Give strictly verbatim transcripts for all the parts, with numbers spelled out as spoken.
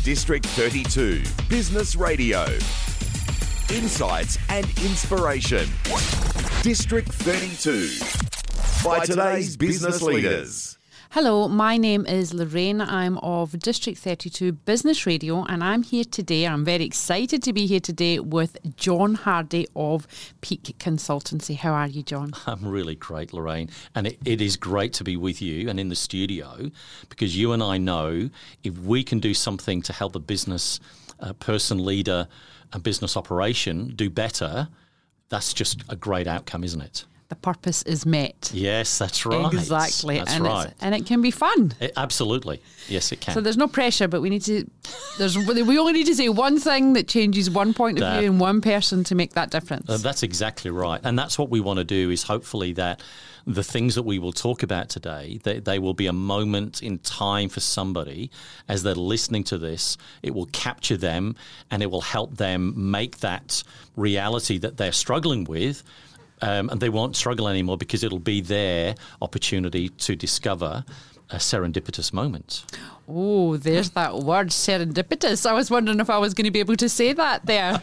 District thirty-two Business Radio. Insights and inspiration. District thirty-two. By today's business leaders. Hello, my name is Lorraine. I'm of District thirty-two Business Radio, and I'm here today. I'm very excited to be here today with John Hardy of Peak Consultancy. How are you, John? I'm really great, Lorraine. And it, it is great to be with you and in the studio, because you and I know if we can do something to help a business uh, person, leader, a business operation do better, that's just a great outcome, isn't it? The purpose is met. Yes, that's right. Exactly. That's and right. It's, and it can be fun. It, absolutely. Yes, it can. So there's no pressure, but we need to, there's we only need to say one thing that changes one point of that, view in one person to make that difference. Uh, that's exactly right. And that's what we want to do, is hopefully that the things that we will talk about today, they, they will be a moment in time for somebody as they're listening to this. It will capture them and it will help them make that reality that they're struggling with. Um, and they won't struggle anymore, because it'll be their opportunity to discover a serendipitous moment. Oh, there's that word, serendipitous. I was wondering if I was going to be able to say that there.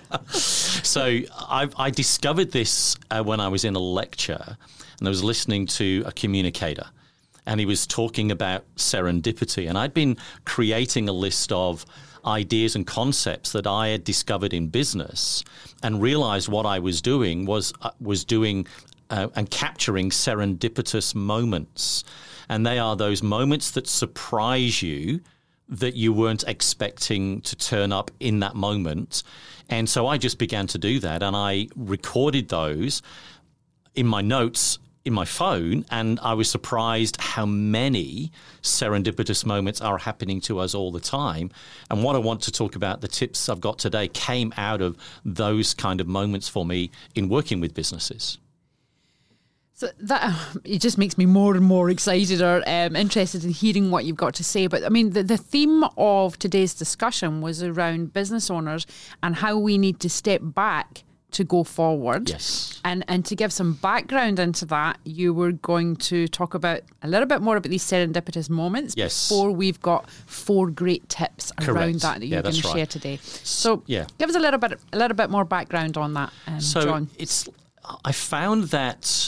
So I, I discovered this uh, when I was in a lecture, and I was listening to a communicator, and he was talking about serendipity. And I'd been creating a list of ideas and concepts that I had discovered in business, and realized what I was doing was uh, was doing uh, and capturing serendipitous moments. And they are those moments that surprise you, that you weren't expecting to turn up in that moment. And so I just began to do that, and I recorded those in my notes in my phone, and I was surprised how many serendipitous moments are happening to us all the time. And what I want to talk about, the tips I've got today, came out of those kind of moments for me in working with businesses. So that it just makes me more and more excited or um, interested in hearing what you've got to say. But I mean, the, the theme of today's discussion was around business owners and how we need to step back to go forward. Yes. And and to give some background into that, you were going to talk about a little bit more about these serendipitous moments. Yes. Before we've got four great tips Correct. around that that you're Yeah, going to that's share right. today. So yeah. give us a little bit a little bit more background on that, um, so John. it's I found that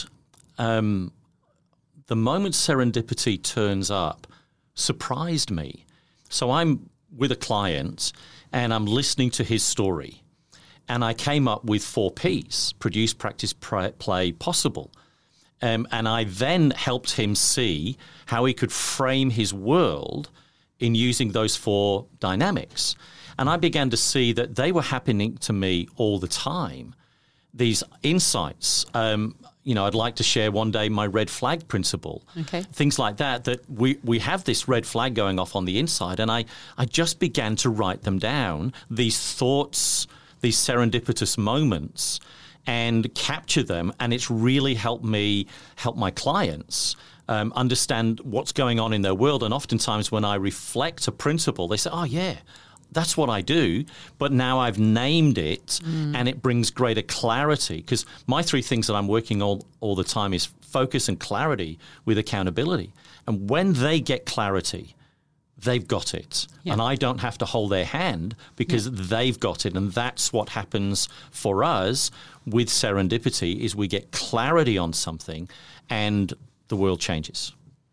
um, the moment serendipity turns up surprised me. So I'm with a client and I'm listening to his story. And I came up with four P's: produce, practice, pray, play, possible. Um, and I then helped him see how he could frame his world in using those four dynamics. And I began to see that they were happening to me all the time. These insights, um, you know, I'd like to share one day my red flag principle. Okay. Things like that, that we, we have this red flag going off on the inside. And I, I just began to write them down, these thoughts, these serendipitous moments, and capture them. And it's really helped me help my clients um, understand what's going on in their world. And oftentimes when I reflect a principle, they say, oh, yeah, that's what I do. But now I've named it mm. and it brings greater clarity. Because my three things that I'm working all, all the time is focus and clarity with accountability. And when they get clarity, they've got it. Yeah. And I don't have to hold their hand, because yeah. they've got it. And that's what happens for us with serendipity, is we get clarity on something and the world changes.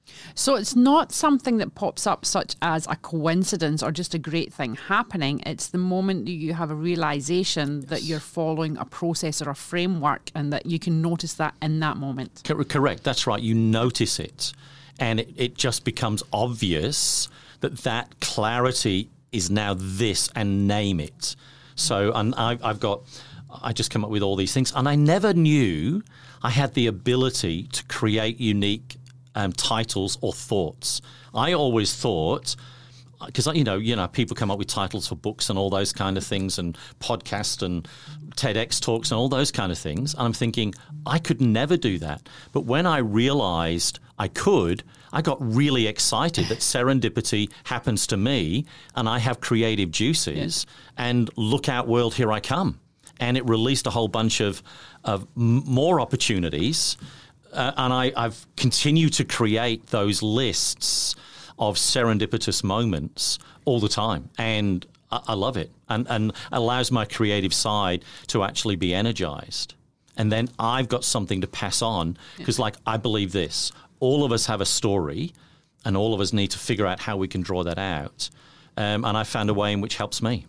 So it's not something that pops up such as a coincidence or just a great thing happening. It's the moment that you have a realization yes. that you're following a process or a framework, and that you can notice that in that moment. Correct. That's right. You notice it, and it, it just becomes obvious that that clarity is now this, and name it. So and I, I've got, I just come up with all these things, and I never knew I had the ability to create unique um, titles or thoughts. I always thought, because you know, you know, people come up with titles for books and all those kind of things, and podcasts and TEDx talks and all those kind of things. And I'm thinking, I could never do that. But when I realized I could, I got really excited that serendipity happens to me, and I have creative juices. Yeah. And look out, world, here I come. And it released a whole bunch of of m- more opportunities. Uh, and I, I've continued to create those lists of serendipitous moments all the time. And I, I love it, and and allows my creative side to actually be energized. And then I've got something to pass on because, yeah. like, I believe this: all of us have a story, and all of us need to figure out how we can draw that out. Um, and I found a way in which helps me.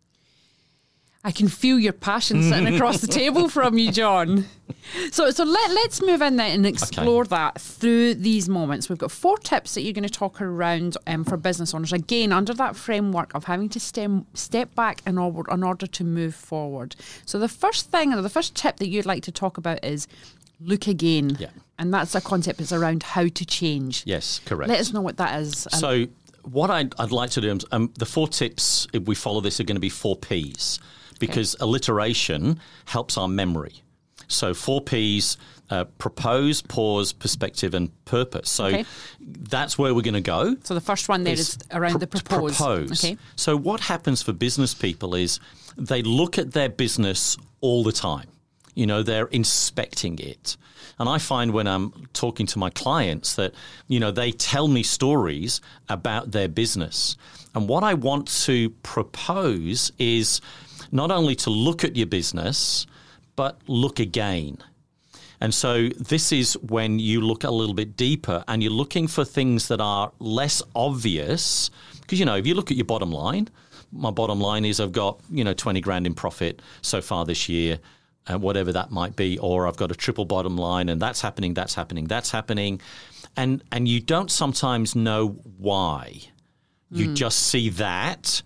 I can feel your passion sitting across the table from you, John. So so let, let's move in there and explore okay. that through these moments. We've got four tips that you're going to talk around um, for business owners. Again, under that framework of having to stem, step back in order, in order to move forward. So the first thing, or the first tip that you'd like to talk about is look again. Yeah. And that's a concept that's around how to change. Yes, correct. Let us know what that is. So what I'd, I'd like to do, um, the four tips, if we follow this, are going to be four Ps. Because okay. alliteration helps our memory. So four Ps, uh, propose, pause, perspective, and purpose. So okay. that's where we're going to go. So the first one there is around pr- the propose. propose. Okay. So what happens for business people is they look at their business all the time. You know, they're inspecting it. And I find when I'm talking to my clients that, you know, they tell me stories about their business. And what I want to propose is not only to look at your business, but look again. And so this is when you look a little bit deeper and you're looking for things that are less obvious. Because, you know, if you look at your bottom line, my bottom line is I've got, you know, twenty grand in profit so far this year, uh, whatever that might be, or I've got a triple bottom line and that's happening, that's happening, that's happening. And, and you don't sometimes know why. You mm. just see that.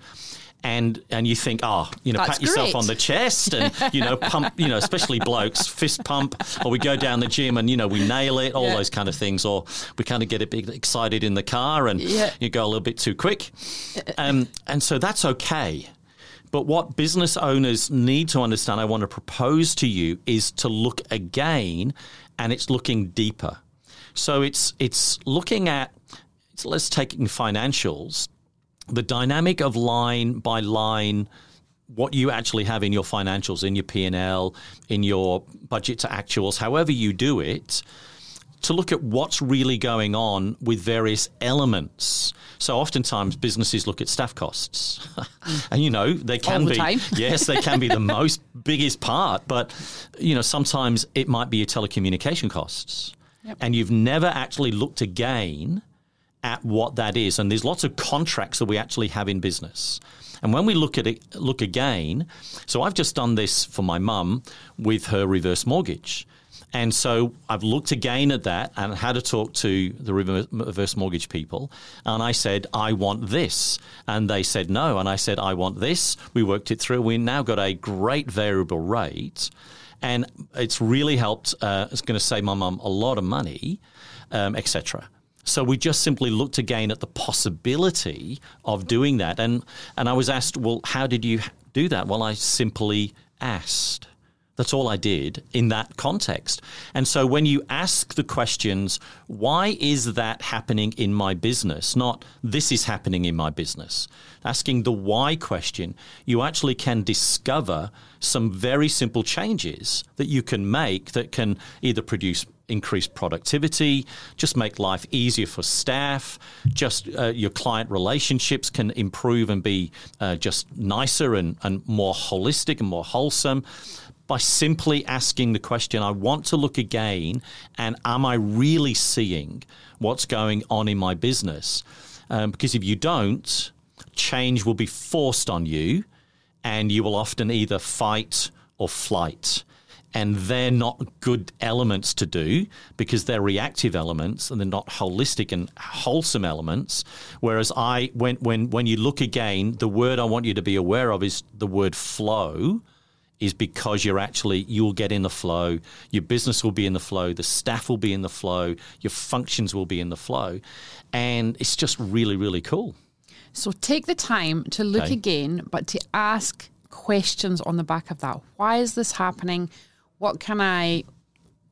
And and you think, oh, you know, That's pat yourself great. on the chest and, you know, pump, you know, especially blokes, fist pump, or we go down the gym and, you know, we nail it, all yeah. those kind of things. Or we kind of get a bit excited in the car and yeah. you go a little bit too quick. Um, and so that's okay. But what business owners need to understand, I want to propose to you, is to look again, and it's looking deeper. So it's it's looking at, it's, let's take in financials, the dynamic of line by line, what you actually have in your financials, in your P and L, in your budget to actuals, however you do it, to look at what's really going on with various elements. So oftentimes businesses look at staff costs. And, you know, they can All the be, time. yes, they can be the most biggest part. But, you know, sometimes it might be your telecommunication costs. Yep. And you've never actually looked again at what that is. And there's lots of contracts that we actually have in business. And when we look at it, look again, so I've just done this for my mum with her reverse mortgage. And so I've looked again at that and had to talk to the reverse mortgage people. And I said, I want this. And they said, no. And I said, I want this. We worked it through. We now got a great variable rate. And it's really helped. Uh, it's going to save my mum a lot of money, um, et cetera. So we just simply looked again at the possibility of doing that. And and I was asked, well, how did you do that? Well, I simply asked. That's all I did in that context. And so when you ask the questions, why is that happening in my business? Not this is happening in my business. Asking the why question, you actually can discover some very simple changes that you can make that can either produce increased productivity, just make life easier for staff, just uh, your client relationships can improve and be uh, just nicer and, and more holistic and more wholesome by simply asking the question, I want to look again, and am I really seeing what's going on in my business? Um, because if you don't, change will be forced on you, and you will often either fight or flight. And they're not good elements to do because they're reactive elements and they're not holistic and wholesome elements. Whereas I, when when when you look again, the word I want you to be aware of is the word flow, is because you're actually, you'll get in the flow, your business will be in the flow, the staff will be in the flow, your functions will be in the flow. And it's just really, really cool. So take the time to look okay. again, but to ask questions on the back of that. Why is this happening? What can I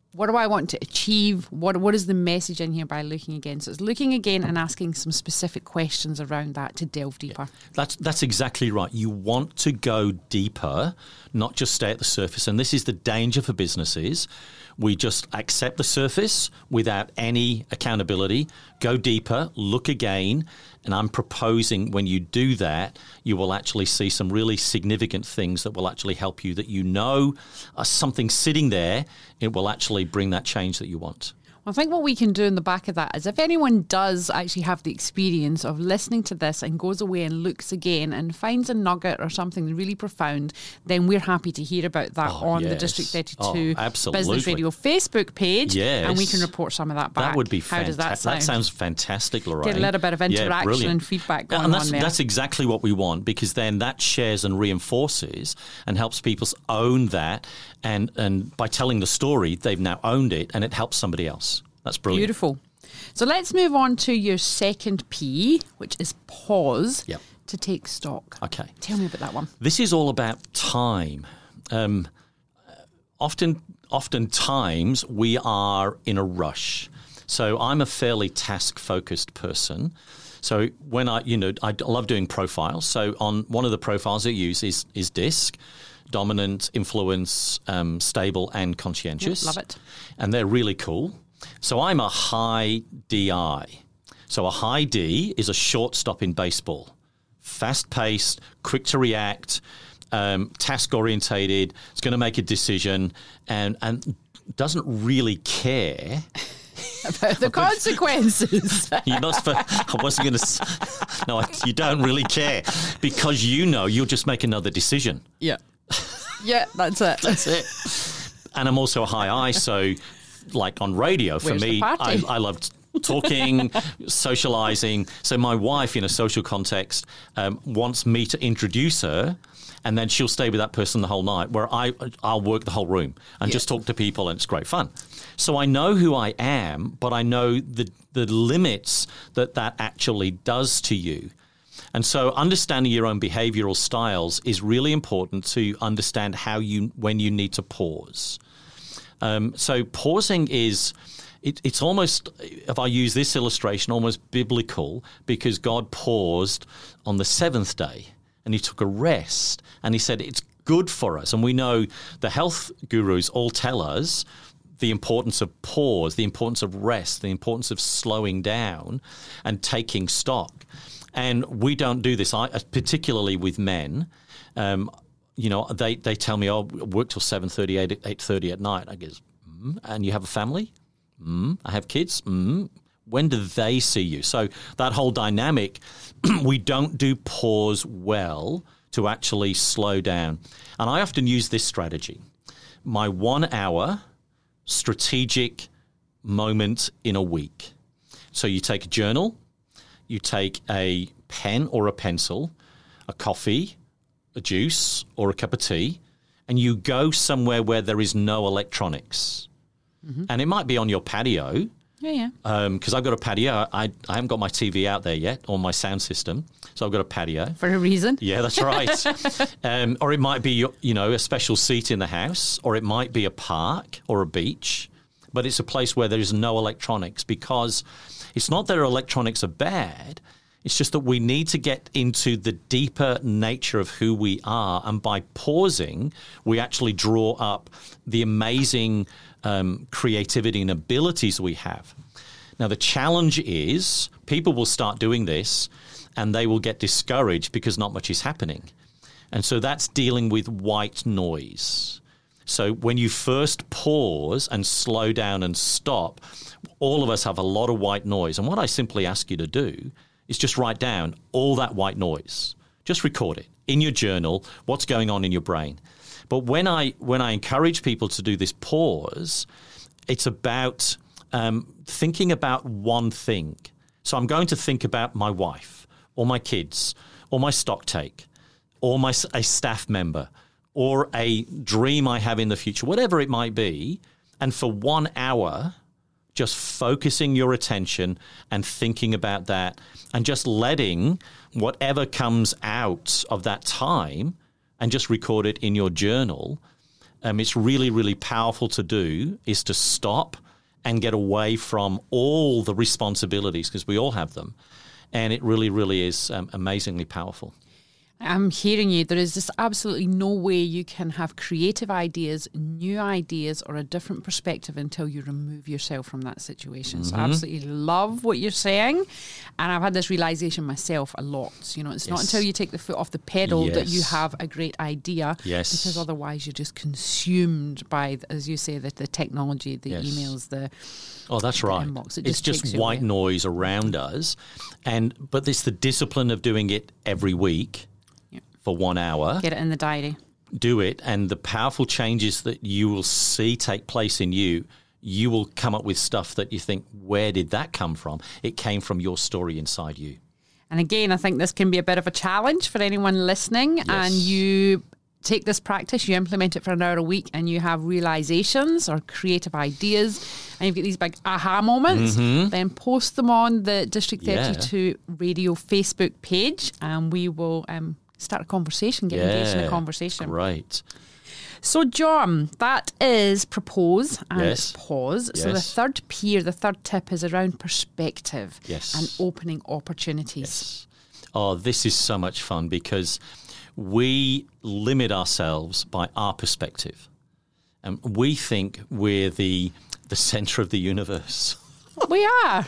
What do I want to achieve? What What is the message in here by looking again? So it's looking again and asking some specific questions around that to delve deeper. Yeah. That's that's exactly right. You want to go deeper, not just stay at the surface. And this is the danger for businesses. We just accept the surface without any accountability, go deeper, look again. And I'm proposing when you do that, you will actually see some really significant things that will actually help you, that you know uh, something sitting there. It will actually bring that change that you want. I think what we can do in the back of that is if anyone does actually have the experience of listening to this and goes away and looks again and finds a nugget or something really profound, then we're happy to hear about that Oh, on yes. the District thirty-two Oh, absolutely. Business Radio Facebook page. Yes. And we can report some of that back. That would be How fantastic. does that sound? That sounds fantastic, Lorraine. Get a little bit of Yeah, interaction brilliant. and feedback going and that's, on there. That's exactly what we want, because then that shares and reinforces and helps people own that. And, and by telling the story, they've now owned it, and it helps somebody else. That's brilliant. Beautiful. So let's move on to your second P, which is pause, Yep. to take stock. Okay. Tell me about that one. This is all about time. Um, often, oftentimes we are in a rush. So I'm a fairly task-focused person. So when I, you know, I love doing profiles. So on one of the profiles I use is is DISC, dominant, influence, um, stable, and conscientious. Yep, love it. And they're really cool. So I'm a high D I. So a high D is a shortstop in baseball. Fast-paced, quick to react, um, task-orientated, it's going to make a decision, and, and doesn't really care. About the consequences. You're not supposed, I wasn't going to... No, you don't really care, because you know you'll just make another decision. Yeah. Yeah, that's it. That's it. And I'm also a high I, so... Like on radio, for Where's the me, I, party? I love talking, socializing. So my wife, in a social context, um, wants me to introduce her, and then she'll stay with that person the whole night, where I, I'll work the whole room and Yeah. just talk to people, and it's great fun. So I know who I am, but I know the the limits that that actually does to you. And so understanding your own behavioral styles is really important to understand how you when you need to pause. Um, so pausing is, it, it's almost, if I use this illustration, almost biblical, because God paused on the seventh day and he took a rest, and he said it's good for us. And we know the health gurus all tell us the importance of pause, the importance of rest, the importance of slowing down and taking stock. And we don't do this, I, particularly with men. Um, You know, they, they tell me, oh, work till seven thirty, eight thirty at night. I guess, mm, and you have a family? Mm, I have kids? Mm, when do they see you? So that whole dynamic, we don't do pause well to actually slow down. And I often use this strategy. My one hour strategic moment in a week. So you take a journal, you take a pen or a pencil, a coffee, a juice or a cup of tea, and you go somewhere where there is no electronics. Mm-hmm. And it might be on your patio. Yeah, yeah. Because um, I've got a patio. I, I haven't got my T V out there yet, or my sound system. So I've got a patio. For a reason. Yeah, that's right. um, or it might be, you know, a special seat in the house, or it might be a park or a beach. But it's a place where there is no electronics, because it's not that electronics are bad. It's just that we need to get into the deeper nature of who we are. And by pausing, we actually draw up the amazing um, creativity and abilities we have. Now, the challenge is people will start doing this and they will get discouraged because not much is happening. And so that's dealing with white noise. So when you first pause and slow down and stop, all of us have a lot of white noise. And what I simply ask you to do is just write down all that white noise. Just record it in your journal, what's going on in your brain. But when I when I encourage people to do this pause, it's about um, thinking about one thing. So I'm going to think about my wife or my kids or my stock take or my a staff member or a dream I have in the future, whatever it might be. And for one hour, just focusing your attention and thinking about that and just letting whatever comes out of that time and just record it in your journal. um, it's really, really powerful to do is to stop and get away from all the responsibilities, because we all have them. And it really, really is um, amazingly powerful. I'm hearing you. There is just absolutely no way you can have creative ideas, new ideas, or a different perspective until you remove yourself from that situation. Mm-hmm. So I absolutely love what you're saying. And I've had this realization myself a lot. You know, it's yes. not until you take the foot off the pedal yes. that you have a great idea. Yes. Because otherwise you're just consumed by, as you say, the, the technology, the yes. emails, the... Oh, that's right. Inbox. It it's just, just white away. noise around us. and But it's the discipline of doing it every week. For one hour. Get it in the diary. Do it, and the powerful changes that you will see take place in you, you will come up with stuff that you think, where did that come from? It came from your story inside you. And again, I think this can be a bit of a challenge for anyone listening. Yes. And you take this practice, you implement it for an hour a week, and you have realizations or creative ideas, and you get these big aha moments, mm-hmm. then post them on the District thirty-two yeah. Radio Facebook page, and we will... Um, start a conversation, get yeah, engaged in a conversation. Right. So, John, that is propose and yes. pause. Yes. So the third P or the third tip is around perspective yes. and opening opportunities. Yes. Oh, this is so much fun because we limit ourselves by our perspective. And we think we're the the center of the universe. We are.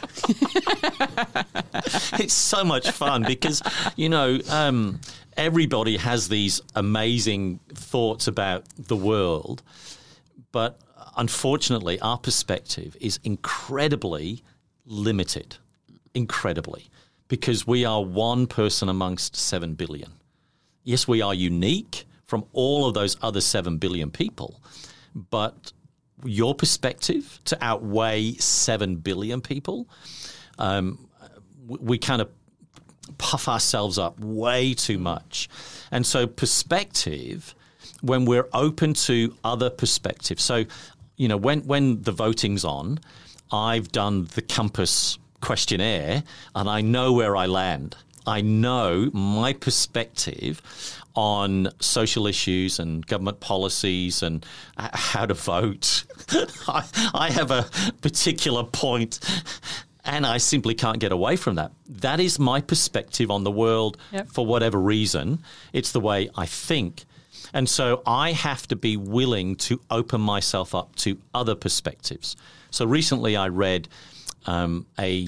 It's so much fun because, you know, um, everybody has these amazing thoughts about the world, but unfortunately our perspective is incredibly limited, incredibly, because we are one person amongst seven billion. Yes, we are unique from all of those other seven billion people, but your perspective to outweigh seven billion people, um, we, we kind of puff ourselves up way too much. And so perspective, when we're open to other perspectives, so, you know, when, when the voting's on, I've done the Compass questionnaire and I know where I land. I know my perspective on social issues and government policies and how to vote. I, I have a particular point and I simply can't get away from that. That is my perspective on the world yep. for whatever reason. It's the way I think. And so I have to be willing to open myself up to other perspectives. So recently I read um, a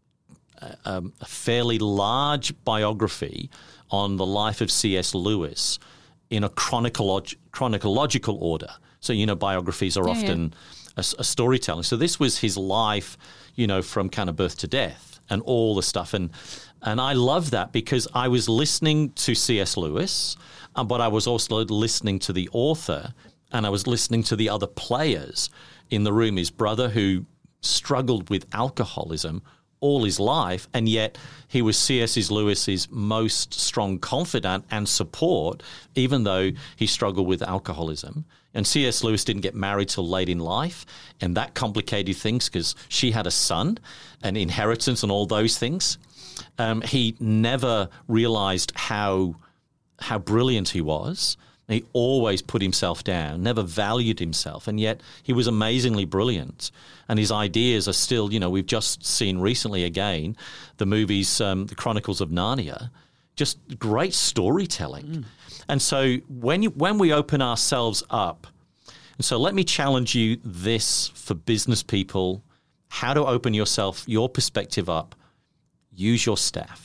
A, a fairly large biography on the life of C S Lewis in a chronolog- chronological order. So, you know, biographies are yeah, often yeah. A, a storytelling. So this was his life, you know, from kind of birth to death and all the stuff. And and I love that because I was listening to C S Lewis, um, but I was also listening to the author and I was listening to the other players in the room. His brother, who struggled with alcoholism all his life, and yet he was C S Lewis's most strong confidant and support, even though he struggled with alcoholism. And C S Lewis didn't get married till late in life, and that complicated things because she had a son, an inheritance and all those things. Um, he never realized how how brilliant he was. He always put himself down, never valued himself, and yet he was amazingly brilliant. And his ideas are still, you know, we've just seen recently again the movies, um, The Chronicles of Narnia, just great storytelling. Mm. And so when you, when we open ourselves up, and so let me challenge you this for business people, how to open yourself, your perspective up, use your staff.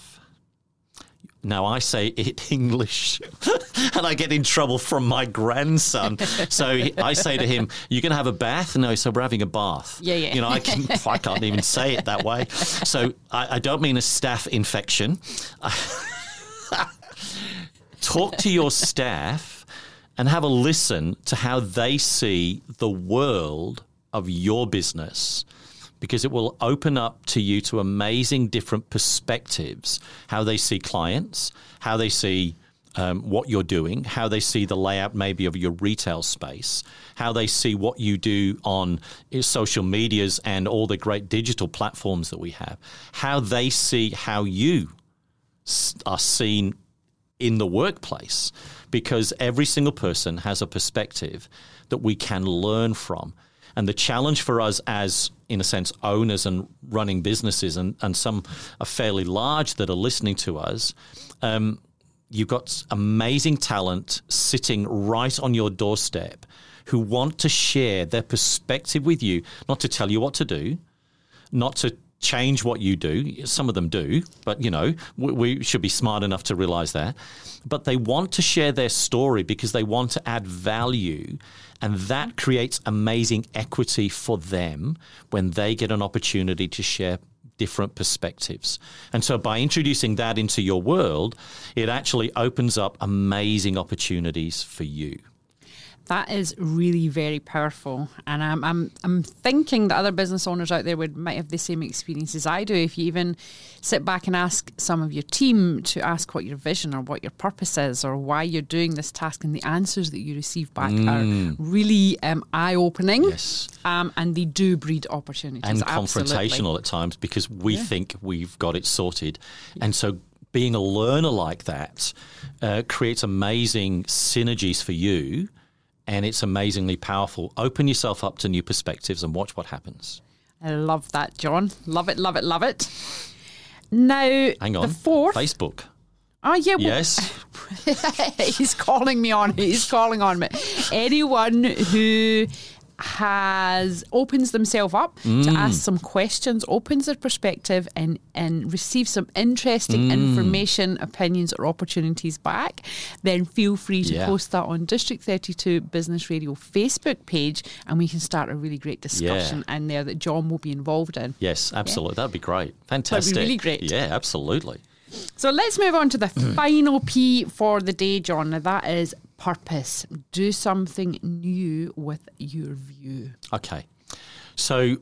Now, I say it English, and I get in trouble from my grandson. So I say to him, "You're going to have a bath?" No, so we're having a bath. Yeah, yeah. You know, I can I can't even say it that way. So I, I don't mean a staph infection. Talk to your staff and have a listen to how they see the world of your business, because it will open up to you to amazing different perspectives, how they see clients, how they see um, what you're doing, how they see the layout maybe of your retail space, how they see what you do on social medias and all the great digital platforms that we have, how they see how you are seen in the workplace, because every single person has a perspective that we can learn from. And the challenge for us as, in a sense, owners and running businesses, and, and some are fairly large that are listening to us, um, you've got amazing talent sitting right on your doorstep who want to share their perspective with you, not to tell you what to do, not to change what you do. Some of them do, but, you know, we, we should be smart enough to realize that. But they want to share their story because they want to add value, and that creates amazing equity for them when they get an opportunity to share different perspectives. And so by introducing that into your world, it actually opens up amazing opportunities for you. That is really very powerful, and I'm I'm I'm thinking that other business owners out there would might have the same experience as I do. If you even sit back and ask some of your team to ask what your vision or what your purpose is or why you're doing this task, and the answers that you receive back mm. are really um, eye-opening. Yes, um, and they do breed opportunities and absolutely. Confrontational at times because we yeah. think we've got it sorted, yeah. and so being a learner like that uh, creates amazing synergies for you. And it's amazingly powerful. Open yourself up to new perspectives and watch what happens. I love that, John. Love it, love it, love it. Now, hang on. The fourth. Facebook. Oh, yeah. Well, yes. He's calling me on. He's calling on me. Anyone who has opens themselves up mm. to ask some questions, opens their perspective and, and receives some interesting mm. information, opinions or opportunities back, then feel free to yeah. post that on District thirty-two Business Radio Facebook page, and we can start a really great discussion yeah. in there that John will be involved in. Yes, absolutely. Yeah. That'd be great. Fantastic. That'd be really great. Yeah, absolutely. So let's move on to the final P for the day, John. Now that is purpose. Do something new with your view. Okay. So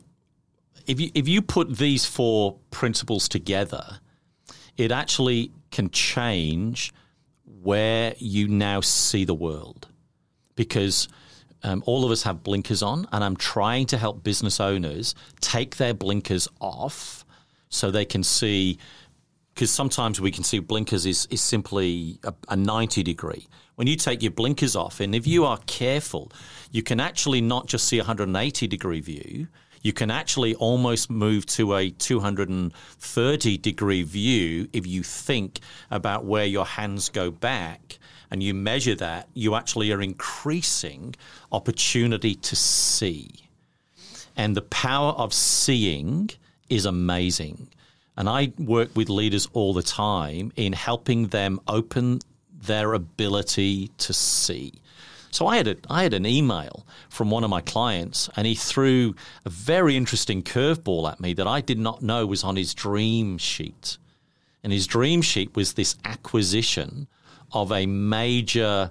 if you if you put these four principles together, it actually can change where you now see the world. Because um, all of us have blinkers on, and I'm trying to help business owners take their blinkers off so they can see. Because sometimes we can see blinkers is, is simply a, a ninety degree. When you take your blinkers off, and if you are careful, you can actually not just see a one hundred eighty degree view, you can actually almost move to a two hundred thirty degree view if you think about where your hands go back and you measure that, you actually are increasing opportunity to see. And the power of seeing is amazing. And I work with leaders all the time in helping them open their ability to see. So I had a, I had an email from one of my clients, and he threw a very interesting curveball at me that I did not know was on his dream sheet. And his dream sheet was this acquisition of a major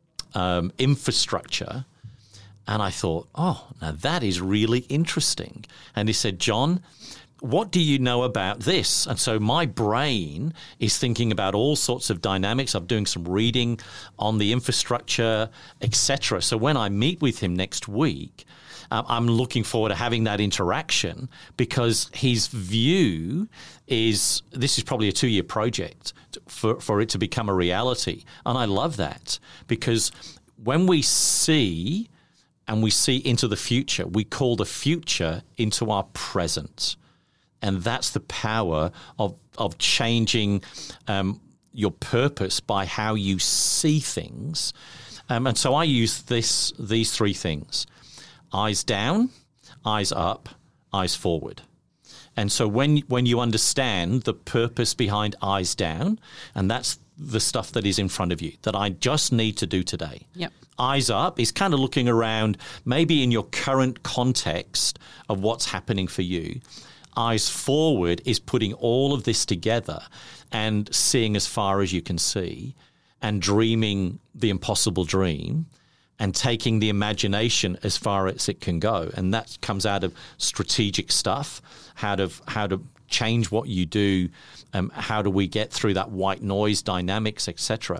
um, infrastructure. And I thought, oh, now that is really interesting. And he said, John, what do you know about this? And so my brain is thinking about all sorts of dynamics. I'm doing some reading on the infrastructure, et cetera. So when I meet with him next week, um, I'm looking forward to having that interaction because his view is this is probably a two-year project for, for it to become a reality. And I love that because when we see and we see into the future, we call the future into our present. And that's the power of of changing um, your purpose by how you see things. Um, and so I use this these three things: eyes down, eyes up, eyes forward. And so when when you understand the purpose behind eyes down, and that's the stuff that is in front of you that I just need to do today. Yep. Eyes up is kind of looking around, maybe in your current context of what's happening for you. Eyes forward is putting all of this together and seeing as far as you can see and dreaming the impossible dream and taking the imagination as far as it can go. And that comes out of strategic stuff, how to, how to change what you do, um, how do we get through that white noise dynamics, et cetera.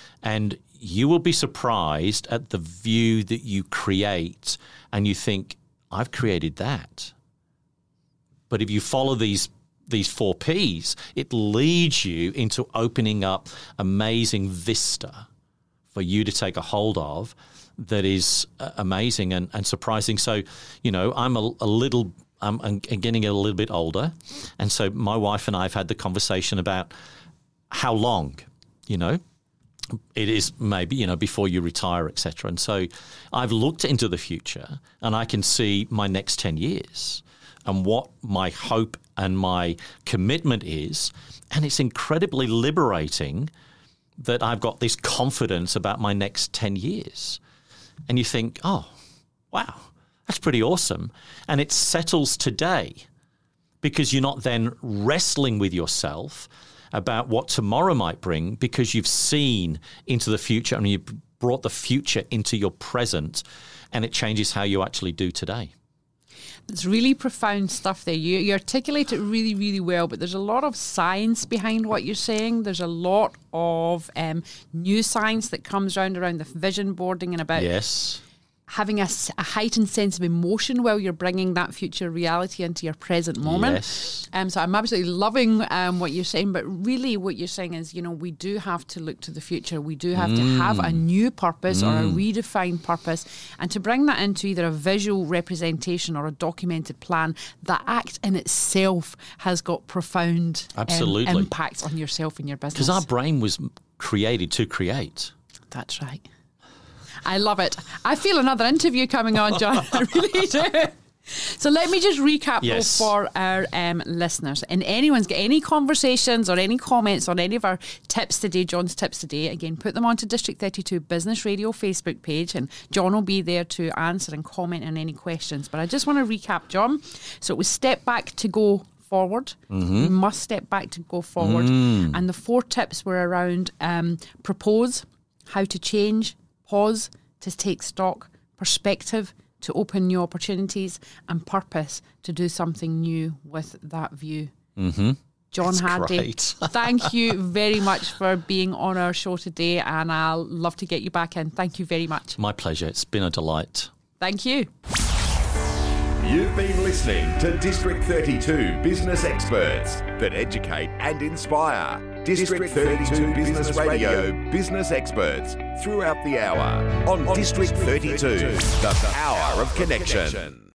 And you will be surprised at the view that you create and you think, I've created that. But if you follow these these four Ps, it leads you into opening up amazing vista for you to take a hold of that is uh, amazing and, and surprising. So, you know, I'm a, a little, I'm, I'm getting a little bit older. And so my wife and I have had the conversation about how long, you know, it is maybe, you know, before you retire, et cetera. And so I've looked into the future and I can see my next ten years and what my hope and my commitment is. And it's incredibly liberating that I've got this confidence about my next ten years. And you think, oh, wow, that's pretty awesome. And it settles today because you're not then wrestling with yourself about what tomorrow might bring because you've seen into the future and you've brought the future into your present, and it changes how you actually do today. It's really profound stuff there. You, you articulate it really, really well, but there's a lot of science behind what you're saying. There's a lot of um, new science that comes around around the vision boarding and about yes. having a, a heightened sense of emotion while you're bringing that future reality into your present moment. Yes. Um, so I'm absolutely loving um, what you're saying, but really what you're saying is, you know, we do have to look to the future. We do have mm. to have a new purpose mm. or a redefined purpose, and to bring that into either a visual representation or a documented plan, that act in itself has got profound absolutely um, impacts on yourself and your business. Because our brain was created to create. That's right. I love it. I feel another interview coming on, John. I really do. So let me just recap yes. though for our um, listeners. And anyone's got any conversations or any comments on any of our tips today, John's tips today, again, put them onto District thirty-two Business Radio Facebook page, and John will be there to answer and comment on any questions. But I just want to recap, John. So it was step back to go forward. Mm-hmm. You must step back to go forward. Mm. And the four tips were around um, propose, how to change, pause, to take stock, perspective, to open new opportunities, and purpose, to do something new with that view. Mm-hmm. John That's Hardy, thank you very much for being on our show today, and I'll love to get you back in. Thank you very much. My pleasure. It's been a delight. Thank you. You've been listening to District thirty-two Business Experts that educate and inspire. District thirty-two Business Radio Business Experts throughout the hour on District thirty-two, the power of connection.